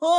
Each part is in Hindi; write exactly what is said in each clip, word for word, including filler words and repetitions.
हो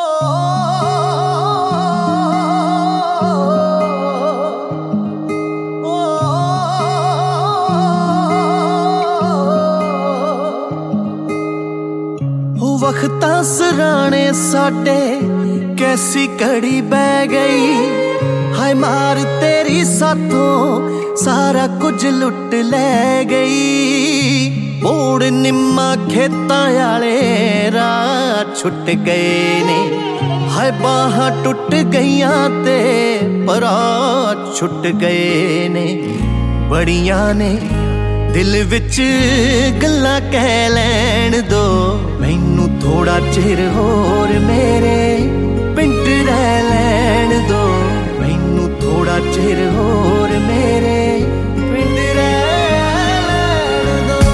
वक्तां सराणे साडे कैसी घड़ी बह गई, हाय मार तेरी साथों सारा कुछ लुट ले गई। मोड़ निम्मा खेतां आले राह छुट गए ने, हाय बाहां टुट गईयां ते परा छुट गए ने। बड़ियां ने दिल विच गल्लां कह लैण दो, मैनू थोड़ा चिर होर मेरे पिंड रह लैण दो, मैनू थोड़ा चिर होर मेरे पिंड रह लैण दो।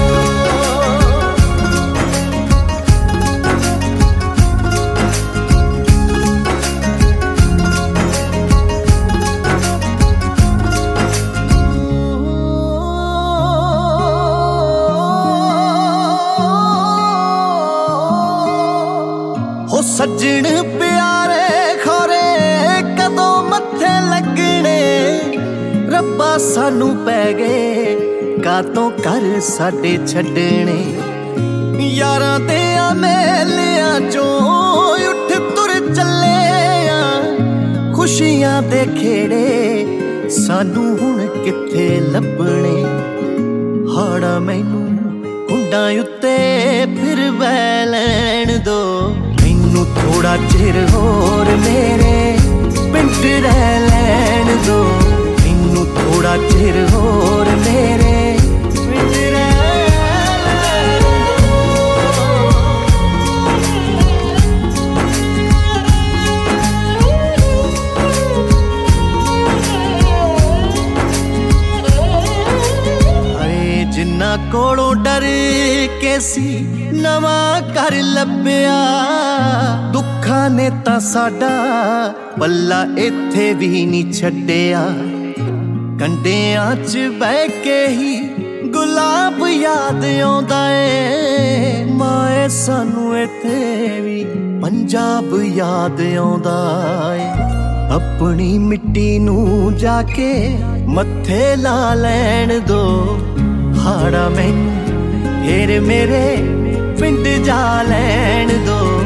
हो सज्जण प्यारे खोरे कदों मत्थे लगने, रब्बा सानू पै गए कातों कर साडे छड्डने। यारां दे मेलियां चों उठ तुर चले आ, खुशियां दे खेड़े सानू हुण कित्थे लभणे। हाड़ा मैनू हुंडां उत्ते फिर बह लैण दो, मैनू थोड़ा चिर होर मेरे पिंड रह लैण दो, मैनू थोड़ा चिर होर मेरे पिंड रह लैण दो। हाय जिन्ना कोलों डर के सी नवां घर लभ्या, दुखां ने तां साडा पल्ला इत्थे भी नहीं छड्डिया। कंढियां च बह के ही गुलाब याद आउंदा ए, माए सानू इत्थे भी पंजाब याद आउंदा ए। अपनी मिट्टी नू जाके मत्थे ला लैण दो, हाड़ा मैनू फिर मेरे पिंड जा लैण दो।